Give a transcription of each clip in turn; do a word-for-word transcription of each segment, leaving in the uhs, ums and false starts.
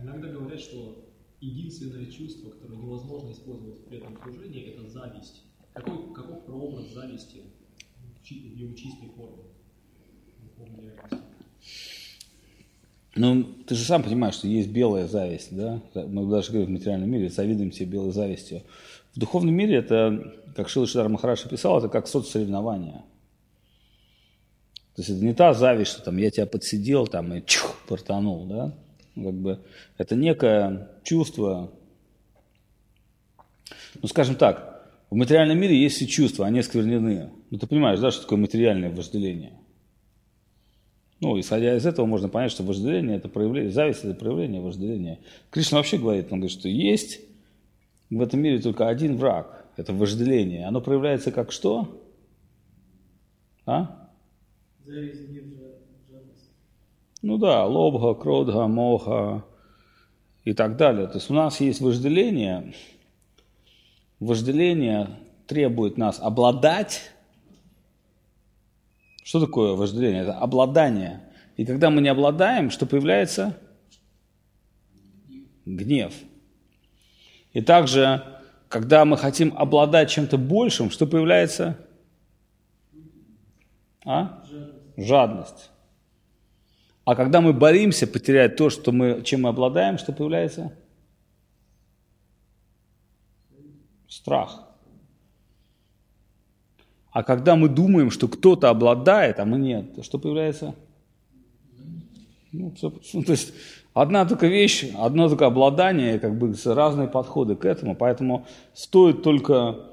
Иногда говорят, что единственное чувство, которое невозможно использовать в преданном служении, это зависть. Какой, каков прообраз зависти в его чистой форме? Ну, ты же сам понимаешь, что есть белая зависть, да? Мы даже говорим в материальном мире, завидуем себе белой завистью. В духовном мире это, как Шрила Шридар Махарадж писал, это как соцсоревнование. То есть это не та зависть, что там я тебя подсидел там, и чух, портанул, да? Как бы это некое чувство, ну, скажем так, в материальном мире есть все чувства, они осквернены. Ну, ты понимаешь, да, что такое материальное вожделение? Ну, исходя из этого, можно понять, что вожделение – это проявление, зависть – это проявление вожделения. Кришна вообще говорит, он говорит, что есть в этом мире только один враг – это вожделение. Оно проявляется как что? А? Зависть, гнев, жадность. Ну да, лобха, кродха, моха и так далее. То есть у нас есть вожделение. Вожделение требует нас обладать. Что такое вожделение? Это обладание. И когда мы не обладаем, что появляется? Гнев. И также, когда мы хотим обладать чем-то большим, что появляется? А? Жадность. А когда мы боимся потерять то, что мы, чем мы обладаем, что появляется? Страх. А когда мы думаем, что кто-то обладает, а мы нет, то что появляется? Ну, все, ну, то есть одна только вещь, одно только обладание, как бы разные подходы к этому. Поэтому стоит только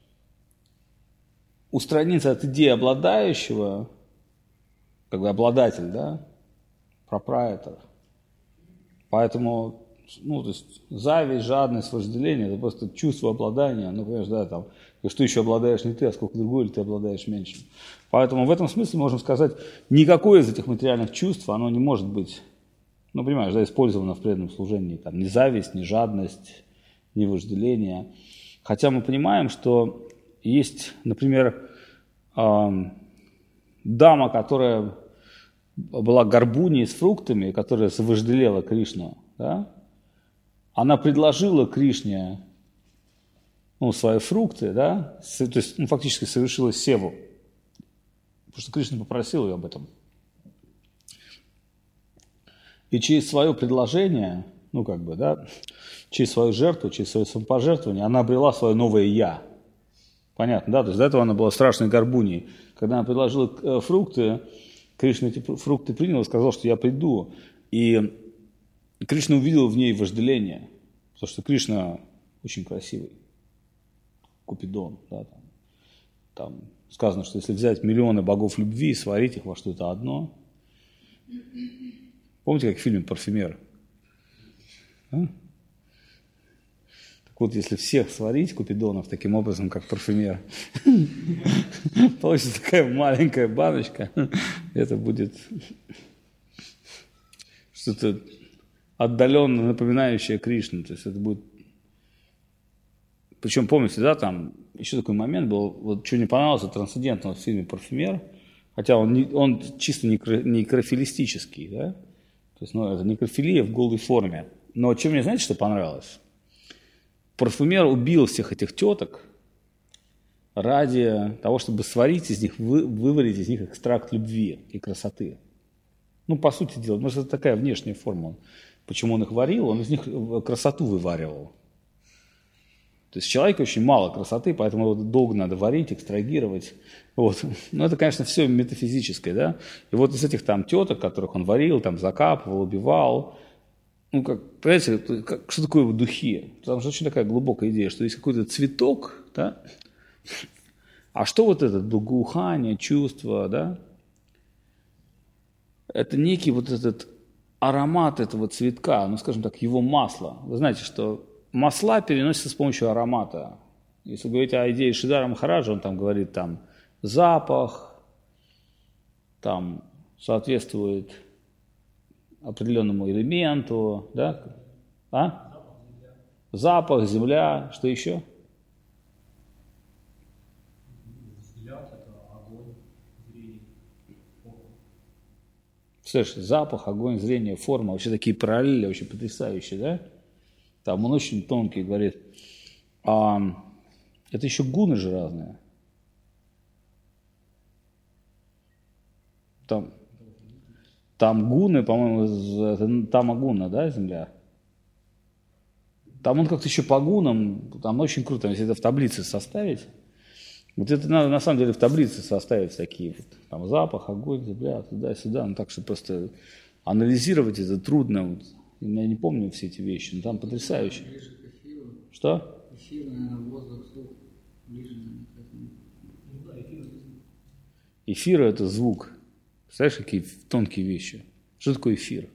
устраниться от идеи обладающего, как бы обладатель, да, пропрайтор. Поэтому, ну, то есть зависть, жадность, вожделение – это просто чувство обладания. Ну, понимаешь, да, там, что еще обладаешь не ты, а сколько другой, или ты обладаешь меньшим. Поэтому в этом смысле можем сказать, никакое из этих материальных чувств, оно не может быть, ну, понимаешь, да, использовано в преданном служении. Там, ни зависть, ни жадность, ни вожделение. Хотя мы понимаем, что есть, например, э, дама, которая была горбуней с фруктами, которая совожделела Кришну, да? Она предложила Кришне, ну, свои фрукты, да, то есть, ну, фактически совершила севу, потому что Кришна попросил ее об этом. И через свое предложение, ну, как бы, да, через свою жертву, через свое самопожертвование, она обрела свое новое «я». Понятно, да? То есть до этого она была страшной горбуней. Когда она предложила фрукты, Кришна эти фрукты принял и сказал, что я приду. И Кришна увидел в ней вожделение, потому что Кришна очень красивый. Купидон, да, там, там сказано, что если взять миллионы богов любви и сварить их во что-то одно. Помните, как в фильме «Парфюмер»? А? Так вот, если всех сварить Купидонов таким образом, как парфюмер, получится такая маленькая баночка, это будет что-то отдаленно напоминающее Кришну, то есть это будет. Причем, помните, да, там еще такой момент был, вот что не понравилось трансцендентного в фильме «Парфюмер», хотя он, не, он чисто некрофилистический, да, то есть, ну, это некрофилия в голой форме. Но чем мне, знаете, что понравилось? Парфюмер убил всех этих теток ради того, чтобы сварить из них, вы, выварить из них экстракт любви и красоты. Ну, по сути дела, может, это такая внешняя форма. Почему он их варил? Он из них красоту вываривал. То есть в человеке очень мало красоты, поэтому его долго надо варить, экстрагировать. Вот. Но это, конечно, все метафизическое, да. И вот из этих там теток, которых он варил, там закапывал, убивал, ну, как, понимаете, как, что такое духи? Потому что очень такая глубокая идея, что есть какой-то цветок, да, а что вот это благоухание, чувство, да, это некий вот этот аромат этого цветка, ну, скажем так, его масло. Вы знаете, что масла переносятся с помощью аромата. Если говорить о идее Шридара Махараджа, он там говорит, там, запах, там, соответствует определенному элементу, да? А? Запах, земля, что еще? Представляешь, запах, огонь, зрение, форма, вообще такие параллели, вообще потрясающие, да? Там он очень тонкий, говорит. А это еще гуны же разные. Там, там гуны, по-моему, там агуна, да, земля? Там он как-то еще по гунам, там очень круто, если это в таблице составить. Вот это надо на самом деле в таблице составить такие вот, там запах, огонь, земля, туда-сюда, ну так что просто анализировать это трудно. Вот. Я не помню все эти вещи, но там потрясающе. Ближе к эфиру. Что? Эфир, наверное, воздух, звук. Ближе, наверное, к этому. Ну да, эфир это звук. Эфир – это звук. Представляешь, какие тонкие вещи? Что такое эфир?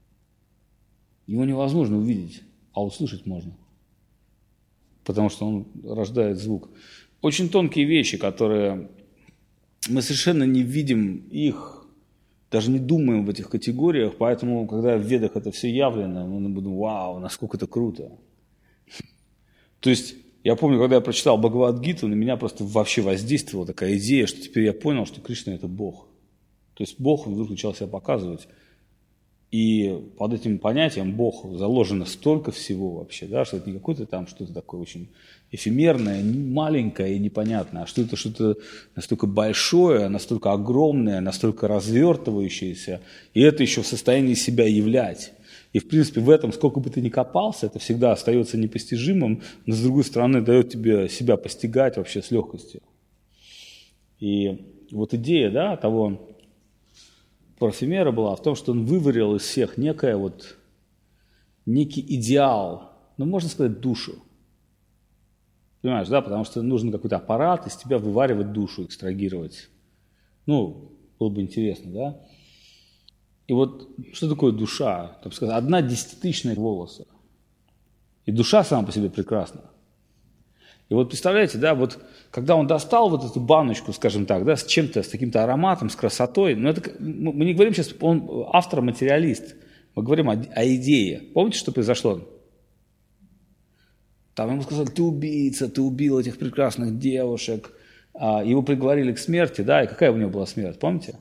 Его невозможно увидеть, а услышать можно. Потому что он рождает звук. Очень тонкие вещи, которые мы совершенно не видим их, даже не думаем в этих категориях, поэтому, когда в Ведах это все явлено, мы будем, вау, насколько это круто. То есть, я помню, когда я прочитал Бхагавад-гиту, на меня просто вообще воздействовала такая идея, что теперь я понял, что Кришна – это Бог. То есть, Бог вдруг начал себя показывать. И под этим понятием Бог заложено столько всего вообще, да, что это не какое-то там что-то такое очень эфемерное, маленькое и непонятное, а что это что-то настолько большое, настолько огромное, настолько развертывающееся, и это еще в состоянии себя являть. И, в принципе, в этом, сколько бы ты ни копался, это всегда остается непостижимым, но, с другой стороны, дает тебе себя постигать вообще с легкостью. И вот идея, да, того парфюмера была в том, что он выварил из всех некое вот, некий идеал, ну, можно сказать, душу. Понимаешь, да, потому что нужен какой-то аппарат из тебя вываривать душу, экстрагировать. Ну, было бы интересно, да. И вот что такое душа? Так сказать, одна десятитысячная волоса. И душа сама по себе прекрасна. И вот представляете, да, вот когда он достал вот эту баночку, скажем так, да, с чем-то, с каким-то ароматом, с красотой, но это, мы не говорим сейчас, он автор-материалист, мы говорим о, о идее. Помните, что произошло? Там ему сказали, ты убийца, ты убил этих прекрасных девушек. Его приговорили к смерти, да, и какая у него была смерть, помните?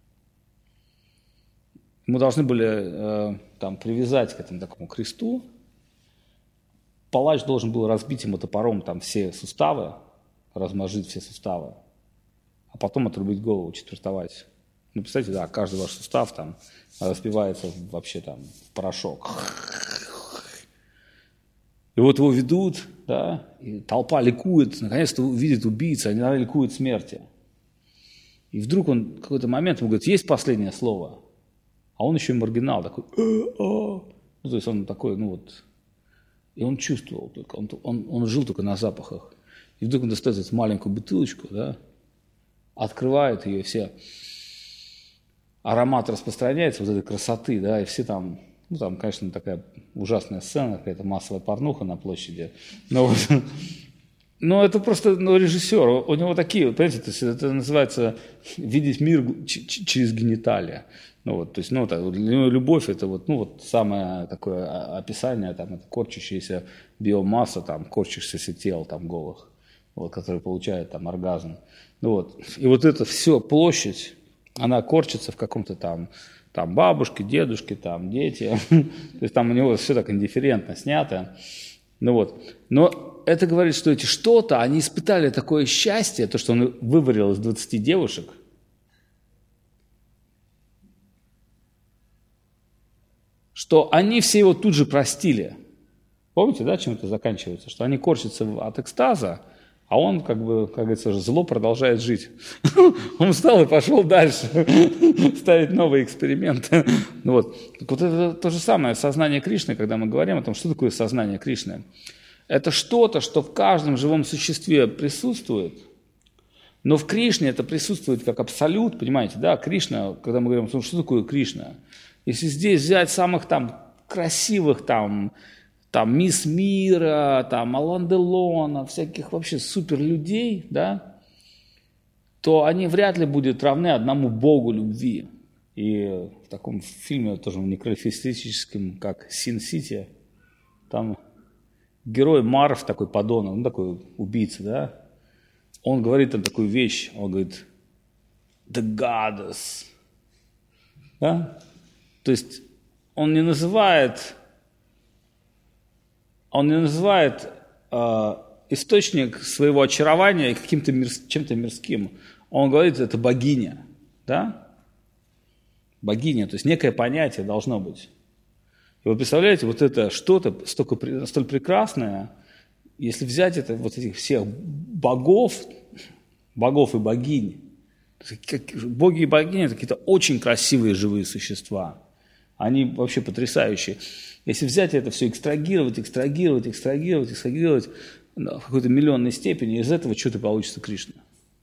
Мы должны были там привязать к этому такому кресту. Палач должен был разбить ему топором там все суставы, размозжить все суставы, а потом отрубить голову, четвертовать. Ну, представьте, да, каждый ваш сустав там разбивается вообще там в порошок. И вот его ведут, да, и толпа ликует, наконец-то увидит убийца, они, наверное, ликуют смерти. И вдруг он в какой-то момент ему говорит, есть последнее слово? А он еще и маргинал, такой, ну, то есть он такой, ну вот... И он чувствовал только, он, он, он жил только на запахах. И вдруг он достает эту маленькую бутылочку, да, открывает ее, все, аромат распространяется, вот этой красоты, да, и все там, ну там, конечно, такая ужасная сцена, какая-то массовая порнуха на площади. Но, вот, но это просто ну, режиссер, у него такие, понимаете, то есть это называется видеть мир через гениталия. Ну, вот, то есть, ну, так, любовь – это вот, ну, вот самое такое описание, там, это корчащаяся биомасса, там, корчащихся тел, там, голых, вот, которые получают, там, оргазм. Ну, вот, и вот эта все площадь, она корчится в каком-то там, там, бабушке, дедушке, там, дети, то есть, там у него все так индифферентно снято, ну, вот, но это говорит, что эти что-то, они испытали такое счастье, то, что он выварил из двадцати девушек, что они все его тут же простили. Помните, да, чем это заканчивается? Что они корчатся от экстаза, а он, как бы, как говорится, зло продолжает жить. Он встал и пошел дальше, ставить новые эксперименты. Вот. Вот это то же самое сознание Кришны, когда мы говорим о том, что такое сознание Кришны. Это что-то, что в каждом живом существе присутствует, но в Кришне это присутствует как абсолют, понимаете, да, Кришна, когда мы говорим о том, что такое Кришна, если здесь взять самых там красивых там, там мисс мира, там Алан Делона, всяких вообще супер людей, да, то они вряд ли будут равны одному Богу любви. И в таком фильме тоже некрофилистическом, как Син-Сити, там герой Марв такой подонок, ну такой убийца, да, он говорит там такую вещь, он говорит, the goddess, да? То есть он не называет, он не называет э, источник своего очарования каким-то мир, чем-то мирским. Он говорит, это богиня, да? Богиня, то есть некое понятие должно быть. И вы представляете, вот это что-то столько, столь прекрасное, если взять это, вот этих всех богов, богов и богинь, боги и богини – это какие-то очень красивые живые существа. Они вообще потрясающие. Если взять это все, экстрагировать, экстрагировать, экстрагировать, экстрагировать в какой-то миллионной степени, из этого что-то получится Кришна.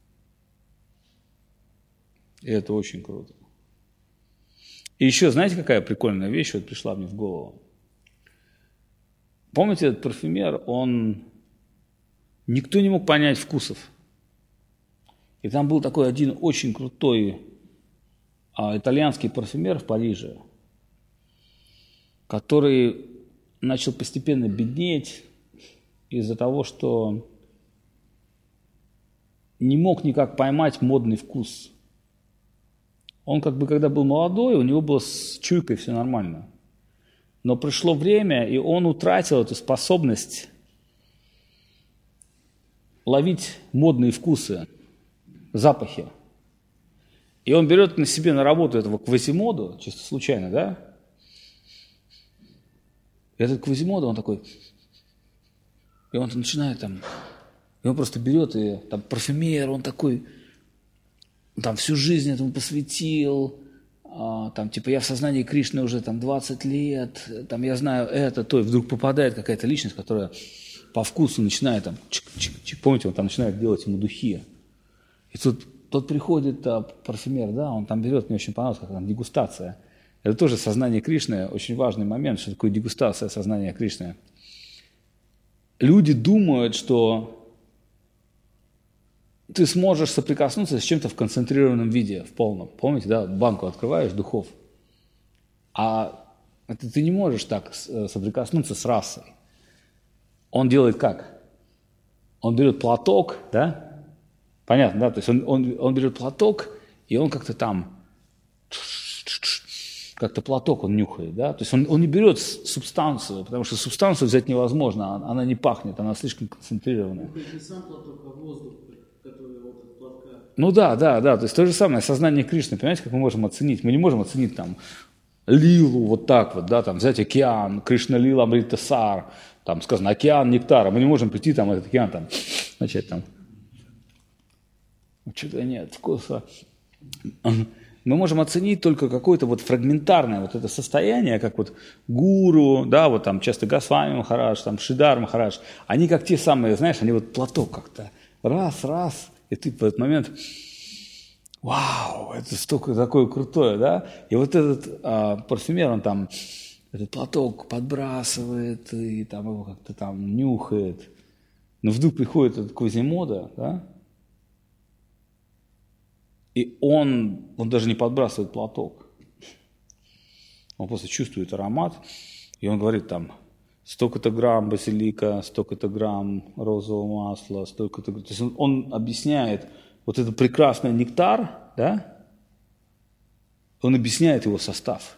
И это очень круто. И еще, знаете, какая прикольная вещь вот пришла мне в голову? Помните, этот парфюмер, он... Никто не мог понять вкусов. И там был такой один очень крутой а, итальянский парфюмер в Париже, который начал постепенно беднеть из-за того, что не мог никак поймать модный вкус. Он как бы, когда был молодой, у него было с чуйкой все нормально. Но пришло время, и он утратил эту способность ловить модные вкусы, запахи. И он берет на себе на работу этого Квазимоду, чисто случайно, да? И этот Квазимода, он такой... И он начинает там... И он просто берет, и там парфюмер, он такой... Там всю жизнь этому посвятил, а, там типа я в сознании Кришны уже там двадцать лет, там я знаю это, то, и вдруг попадает какая-то личность, которая по вкусу начинает там, чик-чик-чик, помните, он там начинает делать ему духи. И тут тот приходит, а, парфюмер, да, он там берет, мне очень понравилось, как там дегустация. Это тоже сознание Кришны, очень важный момент, что такое дегустация сознания Кришны. Люди думают, что ты сможешь соприкоснуться с чем-то в концентрированном виде, в полном. Помните, да, банку открываешь духов, а это ты не можешь так соприкоснуться с расой. Он делает как? Он берет платок, да? Понятно, да? То есть он, он, он берет платок, и он как-то там, как-то платок он нюхает, да? То есть он, он не берет субстанцию, потому что субстанцию взять невозможно, она, она не пахнет, она слишком концентрированная. Не сам платок, а воздух, который вот от платка. Ну да, да, да, то есть то же самое сознание Кришны, понимаете, как мы можем оценить? Мы не можем оценить там лилу вот так вот, да, там взять океан, Кришна лила Амритасар, там сказано океан нектара, мы не можем прийти там этот океан там, начать там, что-то нет вкуса. Мы можем оценить только какое-то вот фрагментарное вот это состояние, как вот гуру, да, вот там часто Госвами Махарадж, там Шридар Махарадж, они как те самые, знаешь, они вот платок как-то раз, раз, и ты в этот момент, вау, это столько такое крутое, да, и вот этот а, парфюмер, он там этот платок подбрасывает, и там его как-то там нюхает, но вдруг приходит этот Квазимода, да, и он, он даже не подбрасывает платок. Он просто чувствует аромат, и он говорит там, столько-то грамм базилика, столько-то грамм розового масла, столько-то... То есть он, он объясняет вот этот прекрасный нектар, да, он объясняет его состав.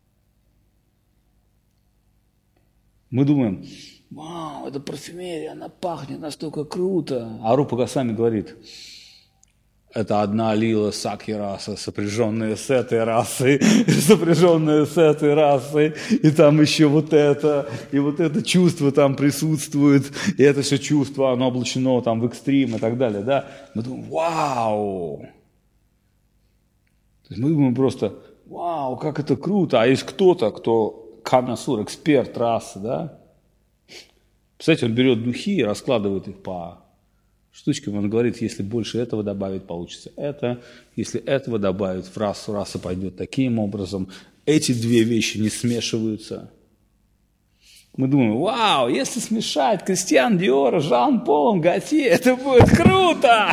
Мы думаем, вау, это парфюмерия, она пахнет настолько круто. А Рупа Госвами говорит... Это одна лила сакхи раса, сопряженная с этой расой, сопряженная с этой расой, и там еще вот это, и вот это чувство там присутствует, и это все чувство, оно облачено там в экстрим и так далее, да. Мы думаем, вау! То есть мы думаем просто, вау, как это круто, а есть кто-то, кто канасур, эксперт расы, да. Представляете, он берет духи и раскладывает их по... штучками, он говорит, если больше этого добавить, получится это, если этого добавить, в расу, раса пойдет таким образом, эти две вещи не смешиваются. Мы думаем, вау, если смешать Кристиан Диор, Жан-Пол, Готье, это будет круто!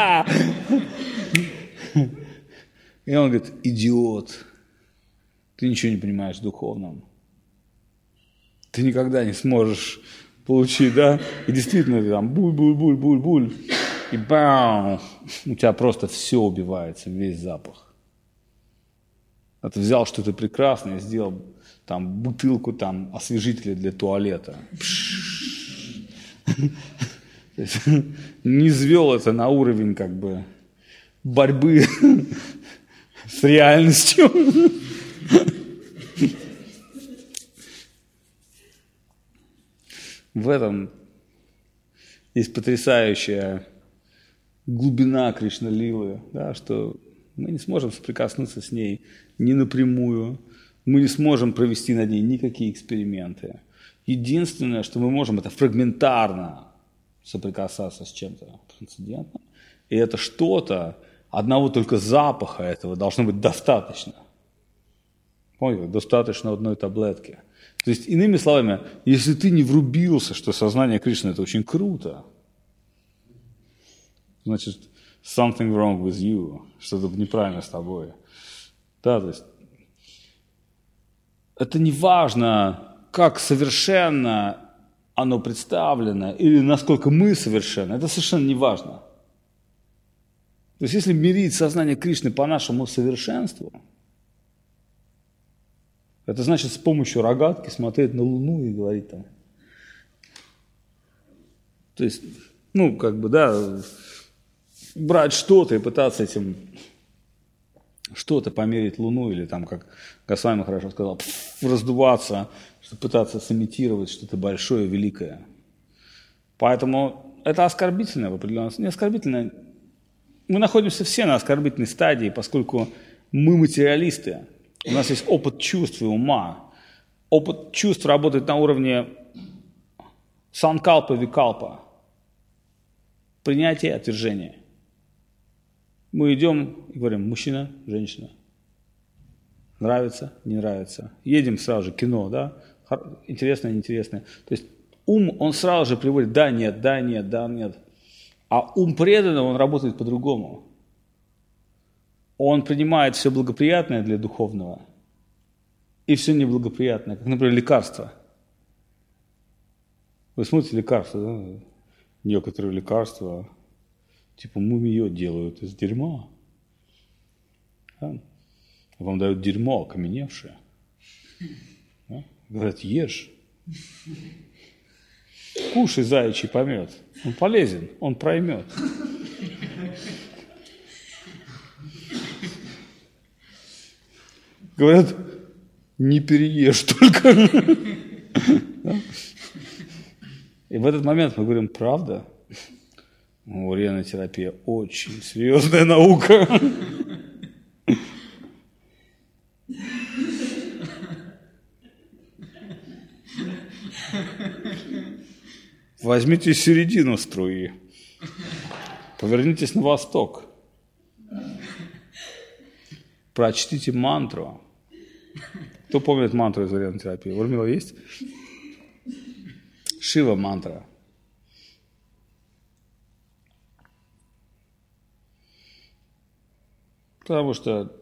И он говорит, идиот, ты ничего не понимаешь в духовном. Ты никогда не сможешь... получить, да, и действительно ты там буль-буль-буль-буль-буль, и бам, у тебя просто все убивается, весь запах. А ты взял что-то прекрасное, сделал там бутылку там освежителя для туалета. Не звел это на уровень как бы борьбы с реальностью. В этом есть потрясающая глубина Кришна-лилы, да, что мы не сможем соприкоснуться с ней ни напрямую, мы не сможем провести над ней никакие эксперименты. Единственное, что мы можем, это фрагментарно соприкасаться с чем-то трансцендентным. И это что-то, одного только запаха этого должно быть достаточно. Помните, достаточно одной таблетки. То есть, иными словами, если ты не врубился, что сознание Кришны – это очень круто, значит, something wrong with you, что-то неправильно с тобой. Да, то есть, это не важно, как совершенно оно представлено, или насколько мы совершенны, это совершенно не важно. То есть, если мерить сознание Кришны по нашему совершенству, это значит с помощью рогатки смотреть на Луну и говорить там. То есть, ну, как бы, да, брать что-то и пытаться этим что-то померить Луну, или там, как Госвами хорошо сказал, раздуваться, чтобы пытаться сымитировать что-то большое, великое. Поэтому это оскорбительно в определенном смысле. Не оскорбительно. Мы находимся все на оскорбительной стадии, поскольку мы материалисты. У нас есть опыт чувств и ума. Опыт чувств работает на уровне санкалпа, викалпа. Принятие, отвержение. Мы идем и говорим, мужчина, женщина. Нравится, не нравится. Едем сразу же, кино, да? Интересное, неинтересное. То есть ум, он сразу же приводит да, нет, да, нет, да, нет. А ум преданного, он работает по-другому. Он принимает все благоприятное для духовного и все неблагоприятное, как, например, лекарства. Вы смотрите лекарства, да? Некоторые лекарства, типа мумиё делают из дерьма. Да? Вам дают дерьмо окаменевшее. Да? Говорят, ешь. Кушай заячий помет. Он полезен, он проймет. Говорят, не переешь только. И в этот момент мы говорим, правда? Уренотерапия очень серьезная наука. Возьмите середину струи, повернитесь на восток, прочтите мантру. Кто помнит мантру из уренотерапии? У Урмила есть? Шива мантра. Потому что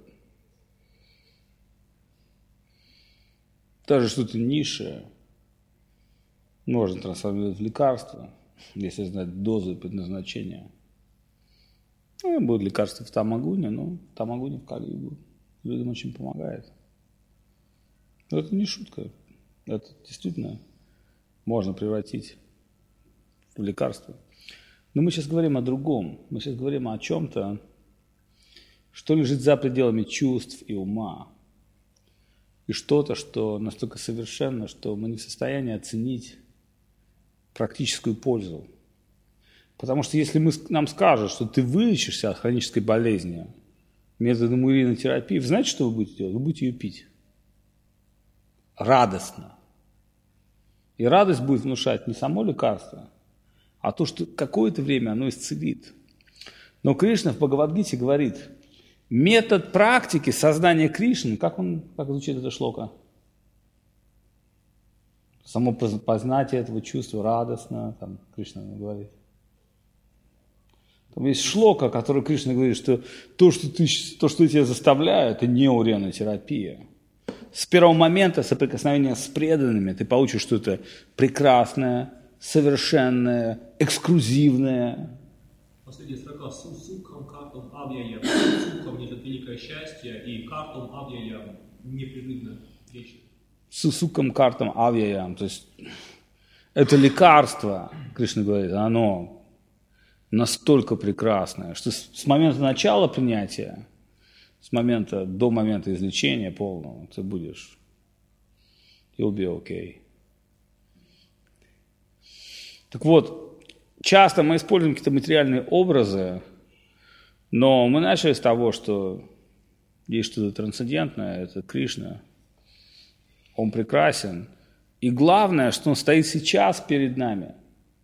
даже что-то низшее можно трансформировать в лекарство, если знать дозу и предназначение. Ну, будет лекарство в тамагуне, но тамагуне в Кали-югу людям очень помогает. Но это не шутка. Это действительно можно превратить в лекарство. Но мы сейчас говорим о другом. Мы сейчас говорим о чем-то, что лежит за пределами чувств и ума. И что-то, что настолько совершенно, что мы не в состоянии оценить практическую пользу. Потому что если мы, нам скажут, что ты вылечишься от хронической болезни методом уринотерапии, вы знаете, что вы будете делать? Вы будете ее пить. Радостно. И радость будет внушать не само лекарство, а то, что какое-то время оно исцелит. Но Кришна в Бхагавад-гите говорит, метод практики сознания Кришны, как он, как звучит эта шлока? Само познатие этого чувства радостно, там Кришна говорит. Там есть шлока, который Кришна говорит, что то, что, ты, то, что тебя заставляет, это не уренотерапия. С первого момента соприкосновения с преданными ты получишь что-то прекрасное, совершенное, эксклюзивное. Последняя строка. Сукхам картам авьяям. Сукхам несет великое счастье, и картам авьяям непрерывно вечно. Сукхам картам авьяям. То есть это лекарство, Кришна говорит, оно настолько прекрасное, что с момента начала принятия, с момента до момента излечения полного, ты будешь, you'll be okay. Так вот, часто мы используем какие-то материальные образы, но мы начали с того, что есть что-то трансцендентное, это Кришна, Он прекрасен. И главное, что Он стоит сейчас перед нами.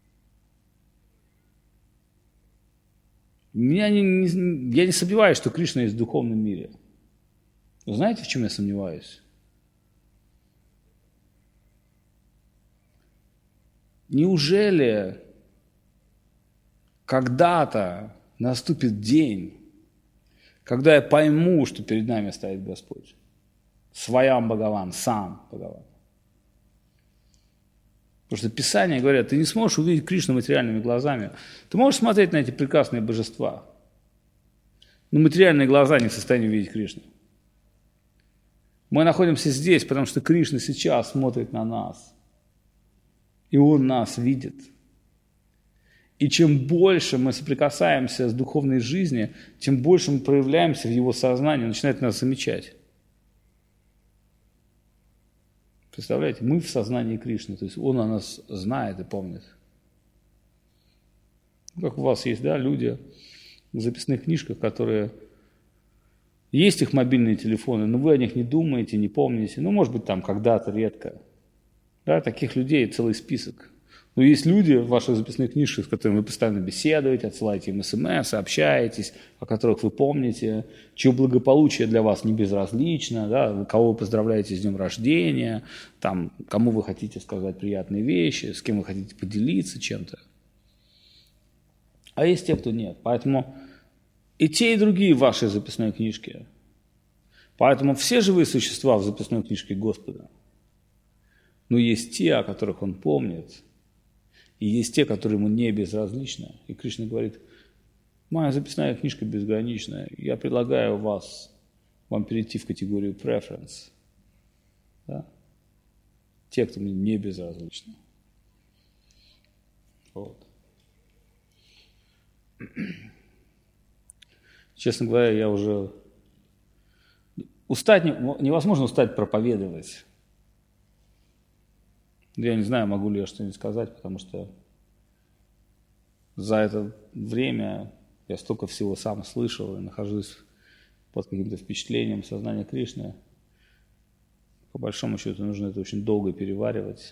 Я не, не, я не сомневаюсь, что Кришна есть в духовном мире. Вы знаете, в чем я сомневаюсь? Неужели когда-то наступит день, когда я пойму, что перед нами стоит Господь? Своям Бхагаван, сам Бхагаван. Потому что Писание говорят, ты не сможешь увидеть Кришну материальными глазами. Ты можешь смотреть на эти прекрасные божества, но материальные глаза не в состоянии увидеть Кришну. Мы находимся здесь, потому что Кришна сейчас смотрит на нас. И Он нас видит. И чем больше мы соприкасаемся с духовной жизнью, тем больше мы проявляемся в Его сознании, Он начинает нас замечать. Представляете, мы в сознании Кришны, то есть Он о нас знает и помнит. Как у вас есть, да, люди в записных книжках, которые... Есть их мобильные телефоны, но вы о них не думаете, не помните. Ну, может быть, там когда-то, редко. Да, таких людей целый список. Но есть люди в ваших записных книжках, с которыми вы постоянно беседуете, отсылаете им смс, общаетесь, о которых вы помните, чье благополучие для вас не безразлично, да, кого вы поздравляете с днем рождения, там, кому вы хотите сказать приятные вещи, с кем вы хотите поделиться чем-то. А есть те, кто нет. Поэтому и те, и другие в вашей записной книжке. Поэтому все живые существа в записной книжке Господа. Но есть те, о которых Он помнит, и есть те, которые Ему не безразличны. И Кришна говорит, моя записная книжка безграничная, я предлагаю вас, вам перейти в категорию preference. Да? Те, кто мне не безразличны. Вот. Честно говоря, я уже... Устать невозможно устать проповедовать. Я не знаю, могу ли я что-нибудь сказать, потому что за это время я столько всего сам слышал и нахожусь под каким-то впечатлением сознания Кришны. По большому счету нужно это очень долго переваривать.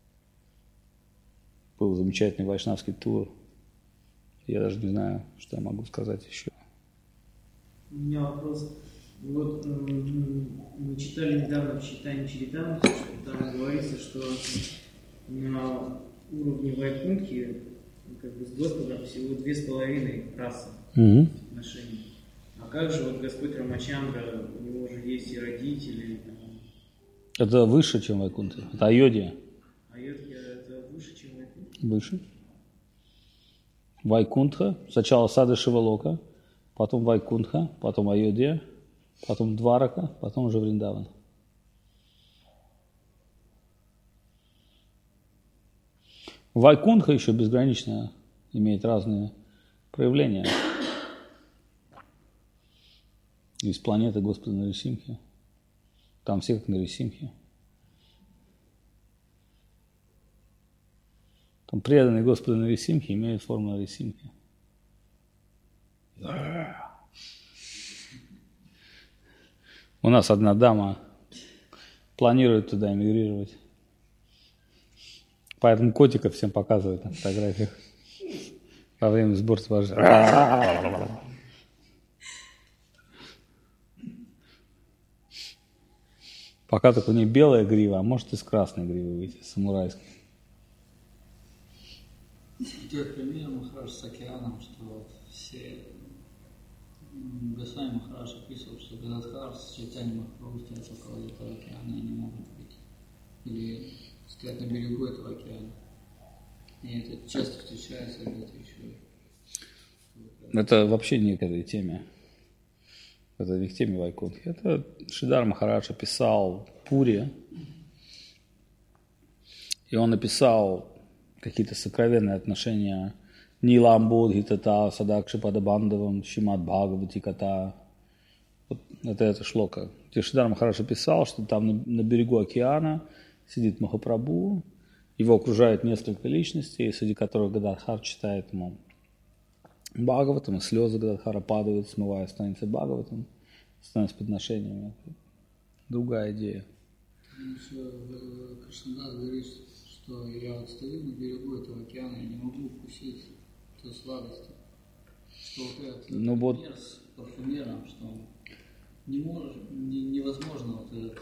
Был замечательный вайшнавский тур. Я даже не знаю, что я могу сказать еще. У меня вопрос. Вот мы читали недавно в читании Чаритамрити, что там говорится, что на уровне Вайкунтхи как бы с Господом всего две с половиной расы Угу. отношений. А как же вот Господь Рамачандра, у него же есть и родители. Там... Это выше, чем Вайкунтха. Это Айодхья. Айодхья это выше, чем Вайкунтха? Выше. Вайкунтха, сначала Сада Шивалока, потом Вайкунтха, потом Айодхья, потом Дварака, потом уже Вриндаван. Вайкунтха еще безгранично имеет разные проявления. Из планеты Господа Нарисимхи. Там все как Нарисимхи. Там преданные Господа Нарисимхи имеют форму Нарисимхи. У нас одна дама планирует туда эмигрировать. Поэтому котиков всем показывают на фотографиях во время сбора важных. Пока только у нее белая грива, а может и с красной гривой выйти, самурайской. Идет пример Махарадж с океаном, что все Госвами Махарадж описывал, что Гададхар с Чайтаньей Махапрабху стоят около этого океана и не могут быть. Или стоят на берегу этого океана. И это часто встречается где-то еще. Это вообще не к этой теме. Это не к теме Вайкунтхи. Это Шридхар Махарадж описал Пури. И он написал какие-то сокровенные отношения Ниламбодхи Тата Садакшипада Бандавам Шримад Бхагавати Ката. Вот это эта шлока. Где Шридхар Махарадж описал, что там на, на берегу океана сидит Махапрабху, его окружает несколько личностей, среди которых Гададхар читает ему Бхагаватам, и слезы Гададхара падают, смывая страницы Бхагаватам, становятся подношениями. Другая идея. Еще Кришнадас говорит, что я вот стою на берегу этого океана и не могу вкусить той сладости. Что вот этот ну, вот... пример с парфюмером, что не может, не, невозможно вот этот...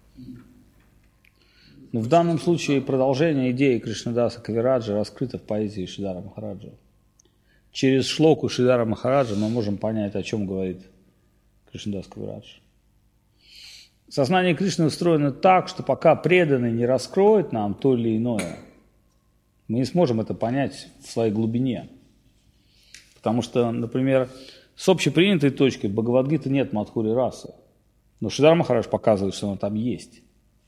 Но в данном случае продолжение идеи Кришнадаса Кавираджа раскрыто в поэзии Шридхара Махараджа. Через шлоку Шридхара Махараджа мы можем понять, о чем говорит Кришнадас Кавирадж. Сознание Кришны устроено так, что пока преданный не раскроет нам то или иное, мы не сможем это понять в своей глубине. Потому что, например, с общепринятой точки в Бхагавад-гите нет Мадхури расы, но Шридхар Махарадж показывает, что она там есть.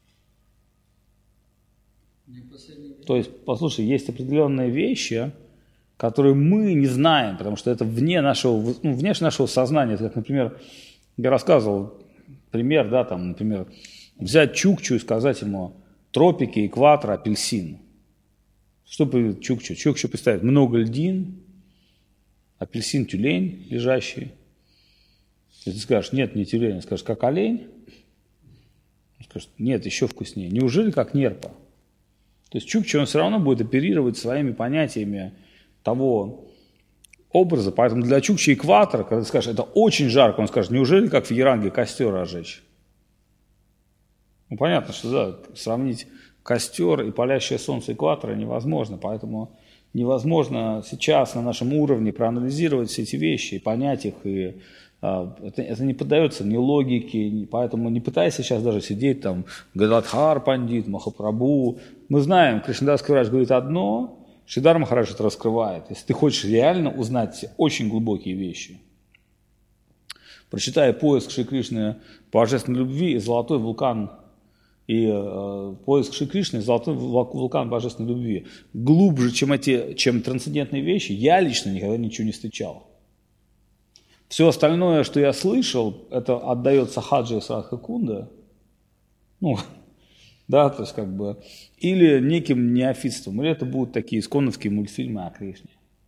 То есть, послушай, есть определенные вещи, которые мы не знаем, потому что это вне нашего, ну, вне нашего сознания. Это как, например, я рассказывал пример, да, там, например, взять чукчу и сказать ему тропики, экватор, апельсин. Что будет чукчу? Чукчу представит много льдин, апельсин, тюлень лежащий. И ты скажешь, нет, не тюлень, скажешь, как олень. Он скажет, нет, еще вкуснее. Неужели как нерпа? То есть чукча, он все равно будет оперировать своими понятиями того образа. Поэтому для чукчи экватор, когда ты скажешь, это очень жарко, он скажет, неужели как в Яранге костер разжечь? Ну, понятно, что да, сравнить костер и палящее солнце экватора невозможно. Поэтому невозможно сейчас на нашем уровне проанализировать все эти вещи, понять их. И, а, это, это не поддается ни логике, ни, поэтому не пытайся сейчас даже сидеть там, Гададхар Пандит, Махапрабху. Мы знаем, Кришнадас Кавирадж говорит одно, Шридхар Махарадж это раскрывает. Если ты хочешь реально узнать все очень глубокие вещи, прочитай «Поиск Шри Кришны божественной любви» и «Золотой вулкан» и э, «Поиск Шри Кришны» и «Золотой вулкан божественной любви». Глубже, чем эти, чем трансцендентные вещи, я лично никогда ничего не встречал. Все остальное, что я слышал, это отдает Сахаджи и Срадха-кунда. Ну, да, то есть как бы, или неким неофитством, или это будут такие исконовские мультфильмы о Кришне.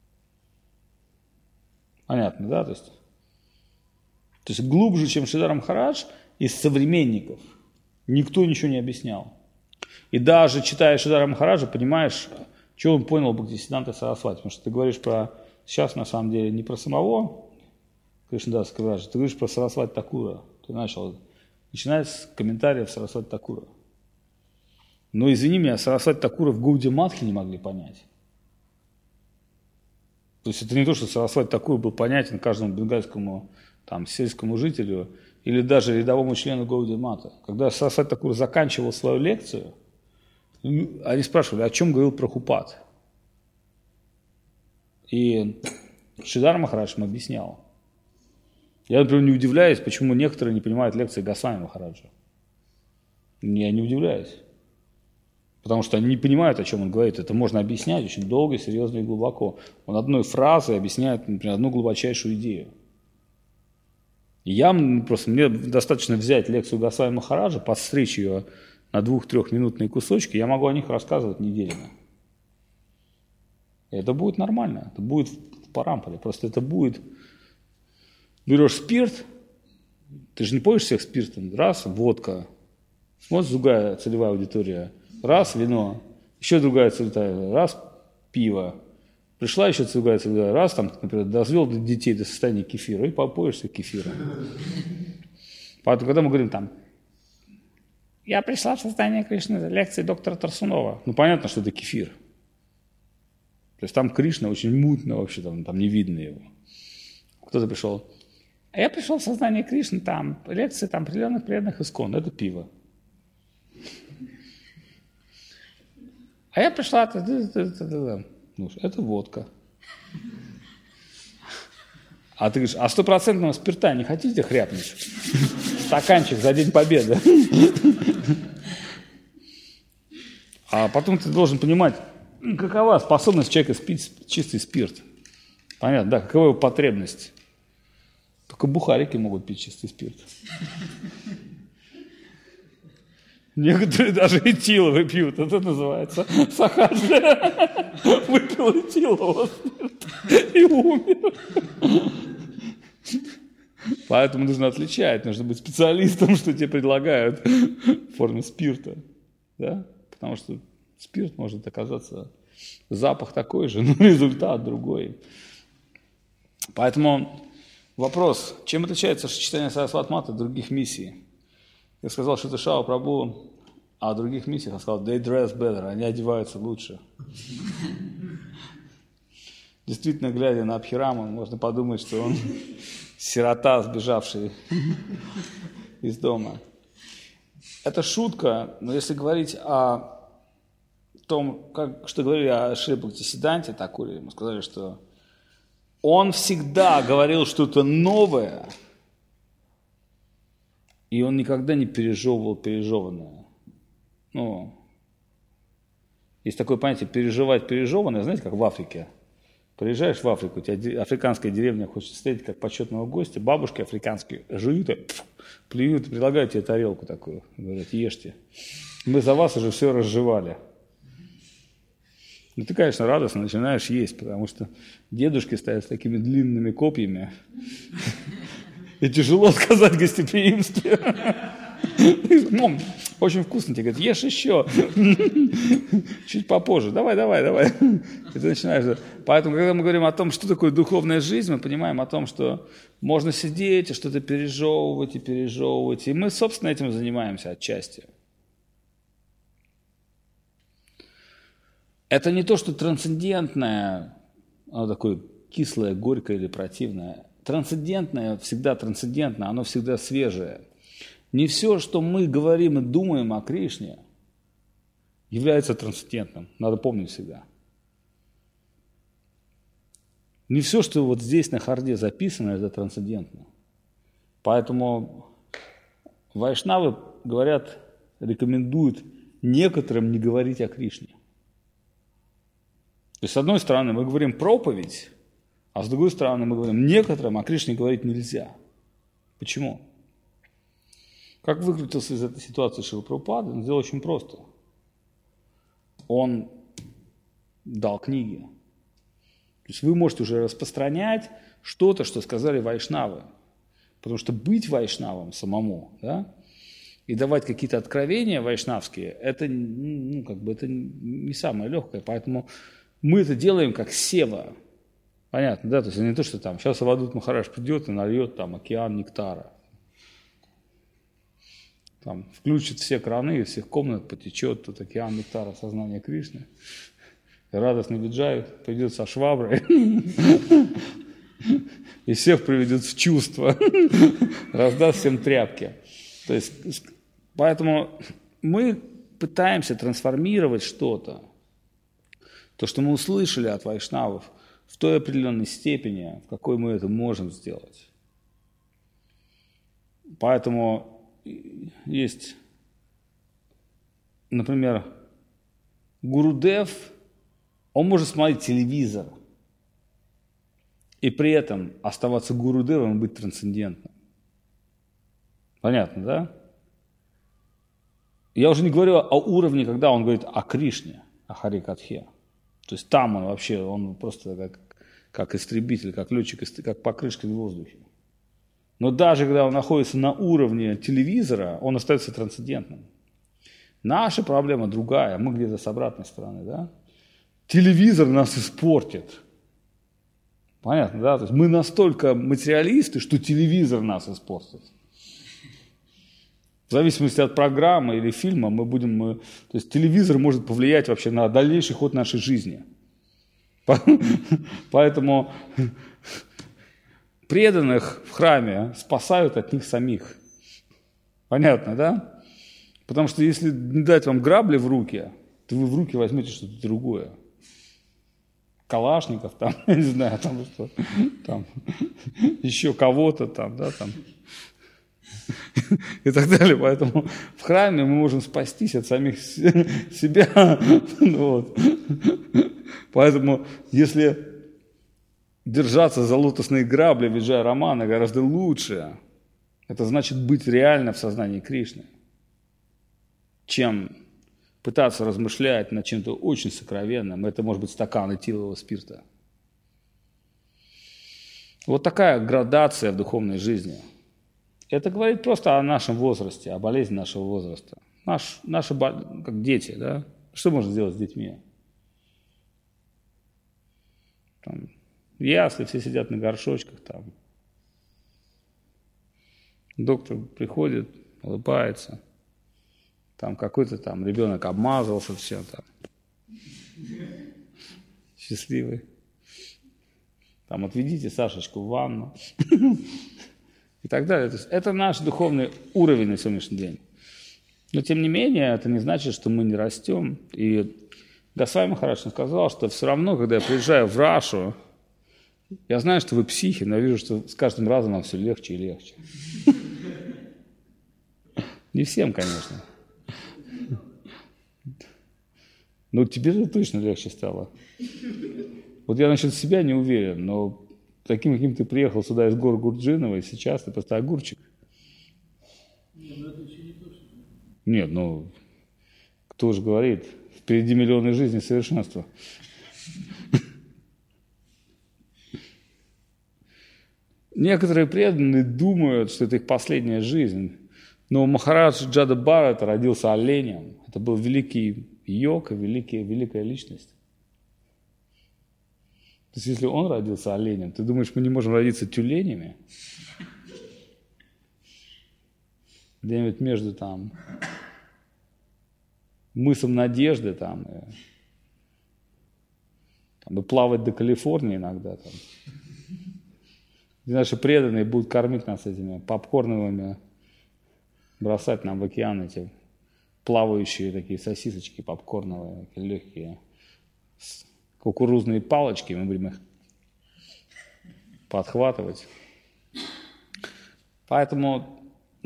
Понятно, да? То есть, то есть глубже, чем Шридхар Махарадж, из современников никто ничего не объяснял. И даже читая Шридхара Махараджа, понимаешь, что он понял Бхактисиддханта Сарасвати. Потому что ты говоришь про, сейчас на самом деле не про самого Кришнадаса Кавираджа, ты говоришь про Сарасвати Такура. Ты начал, начиная с комментариев Сарасвати Такура. Но, извини меня, Сарасвати Такура в Гауди Матхи не могли понять. То есть это не то, что Сарасвати Такур был понятен каждому бенгальскому там, сельскому жителю или даже рядовому члену Гауди Мата. Когда Сарасвати Такур заканчивал свою лекцию, они спрашивали, о чем говорил Прабхупад. И Шридхар Махарадж им объяснял. Я, например, не удивляюсь, почему некоторые не понимают лекции Госвами Махараджа. Я не удивляюсь. Потому что они не понимают, о чем он говорит. Это можно объяснять очень долго, серьезно и глубоко. Он одной фразой объясняет, например, одну глубочайшую идею. И я просто, мне достаточно взять лекцию Госвами Махараджа, подстричь ее на двух-трехминутные кусочки, я могу о них рассказывать неделями. И это будет нормально, это будет в парамполе. Просто это будет... Берешь спирт, ты же не поешь всех спиртом, раз, водка, смотришь, другая целевая аудитория, раз, вино, еще другая целевая, раз, пиво, пришла еще другая целевая, раз, там, например, дозвел детей до состояния кефира, и попоешься кефиром. Поэтому, когда мы говорим там, я пришла в состояние Кришны за лекцией доктора Тарсунова, ну, понятно, что это кефир. То есть там Кришна очень мутно вообще, там, там не видно его. Кто-то пришел, а я пришел в сознание Кришны, там, лекции там, определенных преданных искон, это пиво. А я пришла, ну, это водка. А ты говоришь, а стопроцентного спирта не хотите хряпнуть? Стаканчик за День Победы. А потом ты должен понимать, какова способность человека спить чистый спирт. Понятно, да, какова его потребность. Только бухарики могут пить чистый спирт. Некоторые даже этиловый пьют. Это называется сахар. Выпил этилового спирта и умер. Поэтому нужно отличать. Нужно быть специалистом, что тебе предлагают в форме спирта. Да? Потому что спирт может оказаться запах такой же, но результат другой. Поэтому вопрос, чем отличается читание Сарасват-маты от других миссий? Я сказал, что это Шила Прабху, а о других миссиях я сказал, they dress better, они одеваются лучше. Действительно, глядя на Абхираму, можно подумать, что он сирота, сбежавший из дома. Это шутка, но если говорить о том, как, что говорили о Шри Бхактисиданте Такуре, мы сказали, что он всегда говорил что-то новое, и он никогда не пережевывал пережеванное. Ну, есть такое понятие переживать пережеванное, знаете, как в Африке. Приезжаешь в Африку, у тебя африканская деревня хочет встретить как почетного гостя, бабушки африканские жуют, плюют и предлагают тебе тарелку такую, говорят, ешьте. Мы за вас уже все разжевали. Ну, ты, конечно, радостно начинаешь есть, потому что дедушки стоят с такими длинными копьями, и тяжело отказать в гостеприимстве. Мам, очень вкусно, тебе говорят, ешь еще. Чуть попозже. Давай, давай, давай. И ты начинаешь. Поэтому, когда мы говорим о том, что такое духовная жизнь, мы понимаем о том, что можно сидеть и что-то пережевывать и пережевывать. И мы, собственно, этим занимаемся отчасти. Это не то, что трансцендентное, оно такое кислое, горькое или противное. Трансцендентное всегда трансцендентно, оно всегда свежее. Не все, что мы говорим и думаем о Кришне, является трансцендентным. Надо помнить всегда. Не все, что вот здесь на харде записано, это трансцендентно. Поэтому вайшнавы говорят, рекомендуют некоторым не говорить о Кришне. То есть, с одной стороны, мы говорим проповедь, а с другой стороны, мы говорим, некоторым о Кришне говорить нельзя. Почему? Как выкрутился из этой ситуации Шрила Прабхупада? Он сделал очень просто. Он дал книги. То есть вы можете уже распространять что-то, что сказали вайшнавы. Потому что быть вайшнавом самому, да, и давать какие-то откровения вайшнавские, это, ну, как бы, это не самое легкое. Поэтому мы это делаем как сева. Понятно, да? То есть не то, что там сейчас Авадут Махарадж придет и нальет там океан нектара. Там включит все краны, из всех комнат потечет тут океан нектара сознания Кришны. И радостный Виджай придет со шваброй и всех приведет в чувство, раздаст всем тряпки. То есть, поэтому мы пытаемся трансформировать что-то, то, что мы услышали от вайшнавов, в той определенной степени, в какой мы это можем сделать. Поэтому есть, например, Гурудев, он может смотреть телевизор и при этом оставаться Гурудевом и быть трансцендентным. Понятно, да? Я уже не говорю о уровне, когда он говорит о Кришне, о Хари Катхе. То есть там он вообще, он просто как, как истребитель, как летчик, как покрышка в воздухе. Но даже когда он находится на уровне телевизора, он остается трансцендентным. Наша проблема другая, мы где-то с обратной стороны, да? Телевизор нас испортит. Понятно, да? То есть мы настолько материалисты, что телевизор нас испортит. В зависимости от программы или фильма мы будем... Мы, то есть телевизор может повлиять вообще на дальнейший ход нашей жизни. Поэтому преданных в храме спасают от них самих. Понятно, да? Потому что если не дать вам грабли в руки, то вы в руки возьмете что-то другое. калашников, там, я не знаю, там что, там, еще кого-то там, да, там, и так далее. Поэтому в храме мы можем спастись от самих себя. Вот. Поэтому, если держаться за лотосные грабли Виджая Рамана гораздо лучше, это значит быть реально в сознании Кришны, чем пытаться размышлять над чем-то очень сокровенным. Это может быть стакан этилового спирта. Вот такая градация в духовной жизни. Это говорит просто о нашем возрасте, о болезни нашего возраста. Наш, наши, как дети, да? Что можно сделать с детьми? Там, ясли, все сидят на горшочках там. Доктор приходит, улыбается. Там какой-то там ребенок обмазался, все там. Счастливый. Там отведите Сашечку в ванну. И так далее. То есть это наш духовный уровень на сегодняшний день. Но тем не менее, это не значит, что мы не растем. И Госвами Махарадж сказал, что все равно, когда я приезжаю в Рашу, я знаю, что вы психи, но я вижу, что с каждым разом вам все легче и легче. Не всем, конечно. Но тебе же точно легче стало. Вот я насчет себя не уверен, но таким, каким ты приехал сюда из гор Гурджинова, и сейчас ты просто огурчик. Нет, ну это еще не то, что... Нет, ну, кто же говорит, впереди миллионы жизней совершенства. Некоторые преданные думают, что это их последняя жизнь. Но Махарадж Джада Бхарата родился оленем. Это был великий йог, великий, великая личность. То есть, если он родился оленем, ты думаешь, мы не можем родиться тюленями? Где-нибудь между там мысом Надежды там и, там, и плавать до Калифорнии иногда там. Где наши преданные будут кормить нас этими попкорновыми, бросать нам в океан эти плавающие такие сосисочки попкорновые, такие легкие, кукурузные палочки, мы будем их подхватывать. Поэтому,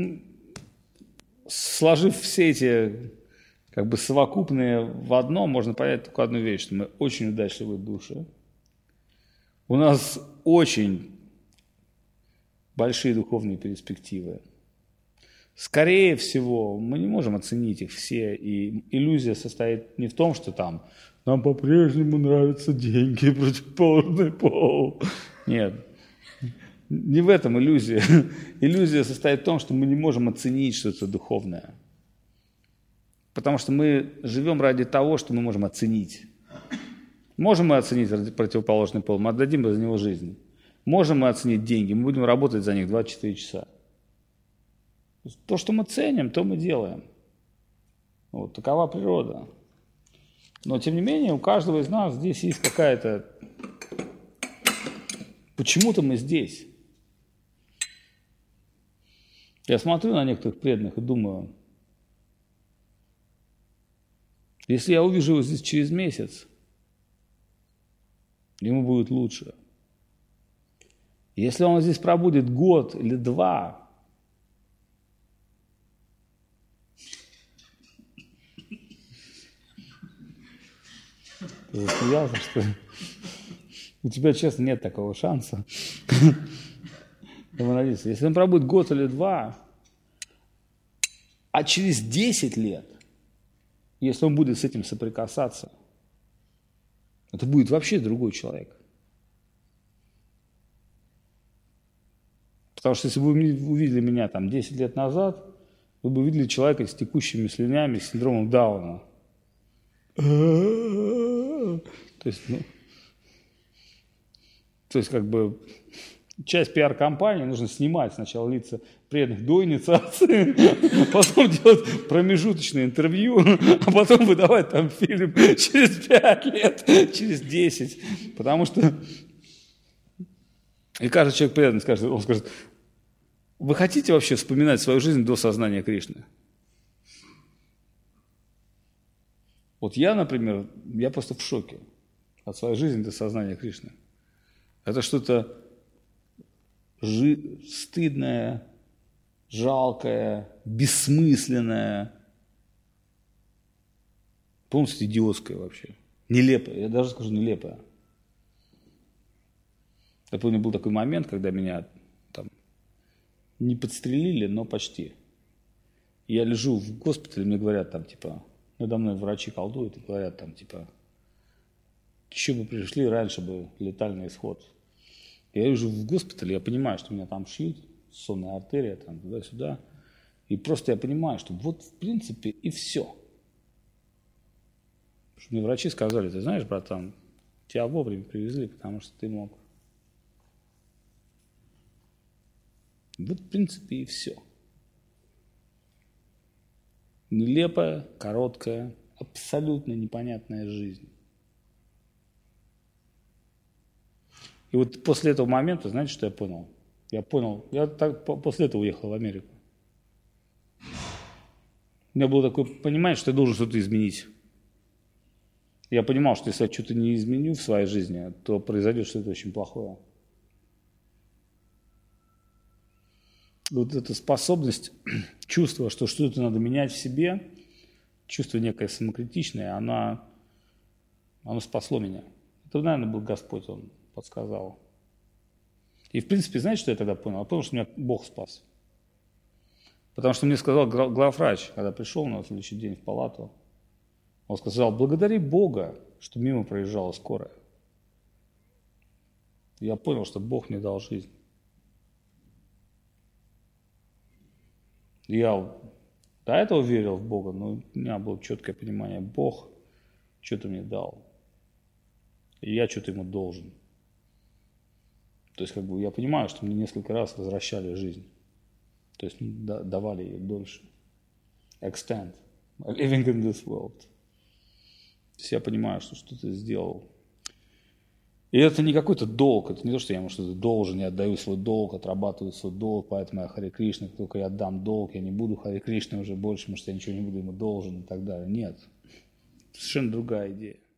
сложив все эти как бы совокупные в одно, можно понять только одну вещь, что мы очень удачливые души. У нас очень большие духовные перспективы. Скорее всего, мы не можем оценить их все, и иллюзия состоит не в том, что там нам по-прежнему нравятся деньги, противоположный пол. Нет, не в этом иллюзия. Иллюзия состоит в том, что мы не можем оценить что-то духовное. Потому что мы живем ради того, что мы можем оценить. Можем мы оценить противоположный пол, мы отдадим за него жизнь. Можем мы оценить деньги, мы будем работать за них двадцать четыре часа. То, что мы ценим, то мы делаем. Вот такова природа. Но, тем не менее, у каждого из нас здесь есть какая-то... Почему-то мы здесь. Я смотрю на некоторых преданных и думаю, если я увижу его здесь через месяц, ему будет лучше. Если он здесь пробудет год или два, ты засмеялся, что ли? У тебя, честно, нет такого шанса. Если он пробудет год или два, а через десять лет, если он будет с этим соприкасаться, это будет вообще другой человек. Потому что если бы вы увидели меня там десять лет назад, вы бы увидели человека с текущими слюнями, с синдромом Дауна. То есть, ну, то есть, как бы, часть пиар-компании нужно снимать сначала лица преданных до инициации, потом делать промежуточное интервью, а потом выдавать там фильм через пять лет, через десять. Потому что и каждый человек преданный скажет, он скажет, вы хотите вообще вспоминать свою жизнь до сознания Кришны? Вот я, например, я просто в шоке от своей жизни до сознания Кришны. Это что-то жи- стыдное, жалкое, бессмысленное, полностью идиотское вообще. Нелепое, я даже скажу нелепое. Я помню, был такой момент, когда меня там не подстрелили, но почти. Я лежу в госпитале, мне говорят там, типа, надо мной врачи колдуют и говорят там, типа, еще бы пришли, раньше бы летальный исход. Я лежу в госпитале, я понимаю, что меня там шьют, сонная артерия, там, туда-сюда. И просто я понимаю, что вот, в принципе, и все. Потому что мне врачи сказали, ты знаешь, братан, тебя вовремя привезли, потому что ты мог. Вот, в принципе, и все. Нелепая, короткая, абсолютно непонятная жизнь. И вот после этого момента, знаете, что я понял? Я понял, я так, после этого уехал в Америку. У меня было такое понимание, что я должен что-то изменить. Я понимал, что если я что-то не изменю в своей жизни, то произойдет что-то очень плохое. Вот эта способность, чувство, что что-то надо менять в себе, чувство некое самокритичное, она, оно спасло меня. Это, наверное, был Господь, Он подсказал. И, в принципе, знаете, что я тогда понял? Я понял, что меня Бог спас. Потому что мне сказал главврач, когда пришел на следующий день в палату, он сказал, благодари Бога, что мимо проезжала скорая. Я понял, что Бог мне дал жизнь. Я до этого верил в Бога, но у меня было четкое понимание, Бог что-то мне дал, и я что-то ему должен. То есть, как бы, я понимаю, что мне несколько раз возвращали жизнь, то есть давали ее дольше. Extend, living in this world. То есть я понимаю, что что-то сделал. И это не какой-то долг, это не то, что я ему что-то должен, я отдаю свой долг, отрабатываю свой долг, поэтому я Харе Кришна, как только я отдам долг, я не буду Харе Кришна уже больше, потому что я ничего не буду ему должен и так далее. Нет, совершенно другая идея.